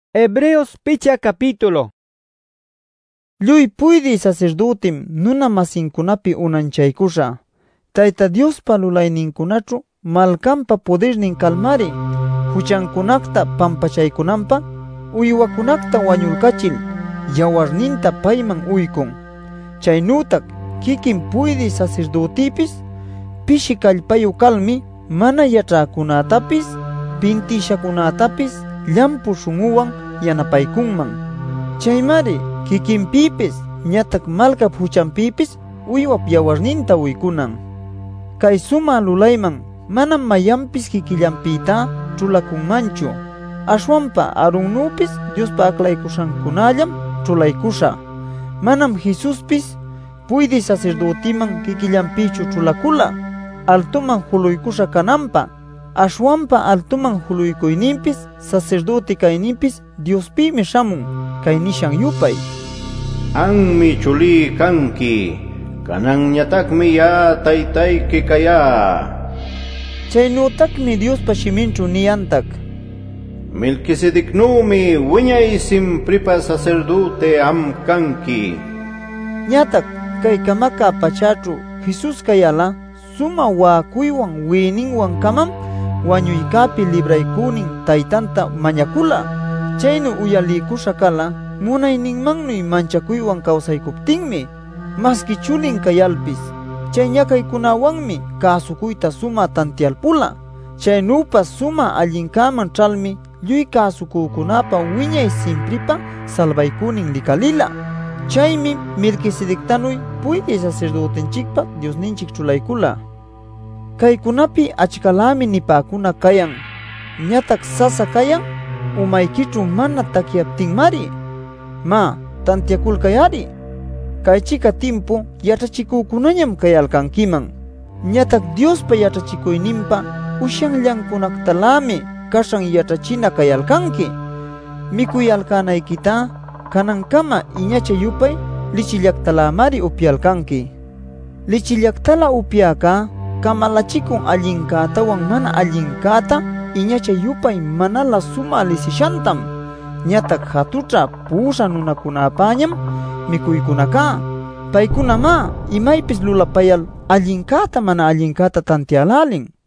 Hebreos picha capítulo. Lluy puydi sacerdotim nuna masinkunapi unanchaykusha. Tayta Diospa lulayninkunachu malkampa podernin kalmari, huchankunakta pampachaykunanpa, uywakunakta wañulkachil, yawarninta payman uykun. Chaynutak kikin puydi sacerdotipis, pishi kallpayu kalmi, mana yachäkunatapis, pintishakunatapis, llampu shunguwan yanapaykunman. Chaymari kikinpipis ñatak malkap huchanpipis uywap yawarninta uykunan. Kay suma lulayman manam mayanpis kikillanpita chulakunmanchu. Ashwanpa arunnupis Diospa aklaykushankunallam chulaykusha. Manam Jesuspis puydi sacerdotiman kikillanpichu chulakula, altuman huluykusha kananpa. Ashwanpa altuman huluykuyninpis sacerdote kayninpis Diospimi shamun kay nishan yupay. Anmi chuli kanki, kananñatakmi ya taytayki kaya. Chaynutakmi Diospa shiminchu niyantak. Melquisedecnumi wiñay simpripa sacerdote am kanki. Ñatak kay kamaka pachachu Jesus kayala suma wakuywan wininwan kamam wañuykapi libraykunin taytanta mañakula. Chaynu uyalikusha kala munayninmannuy manchakuywan kawsaykuptinmi, maski chulin kayalpis chay ñakaykunawanmi kasukuyta suma tantialpula. Chaynupas suma allinkaman chalmi lluy kasukukunapa wiñay simpripa salvaykunin likalila. Chaymi Melquisedectanuy puydi sacerdotenchikpa Diosninchik chulaykula. Kaykunapi achkalami nipakuna kayan, ñatak sasa kayan umaykichu mana takyaptinmari. Ma, tantiakulkayari. Kaychika timpu yachachikukunañam kayalkankiman. Ñatak Diospa yachachikuyninpa ushanllankunaktalami kashan yachachina kayalkanki. Mikuyalkanaykita kanankama iñacha yupay lichillaktalamari upyalkanki. Lichillaktala upyaka kamalachikun allinkatawan mana allinkata iñacha yupay manala suma lisishantam. Ñatak hatucha pusha nunakunapañam mikuykunaka. Paykunama imaypis lulapayal allinkata mana allinkata tantialalin.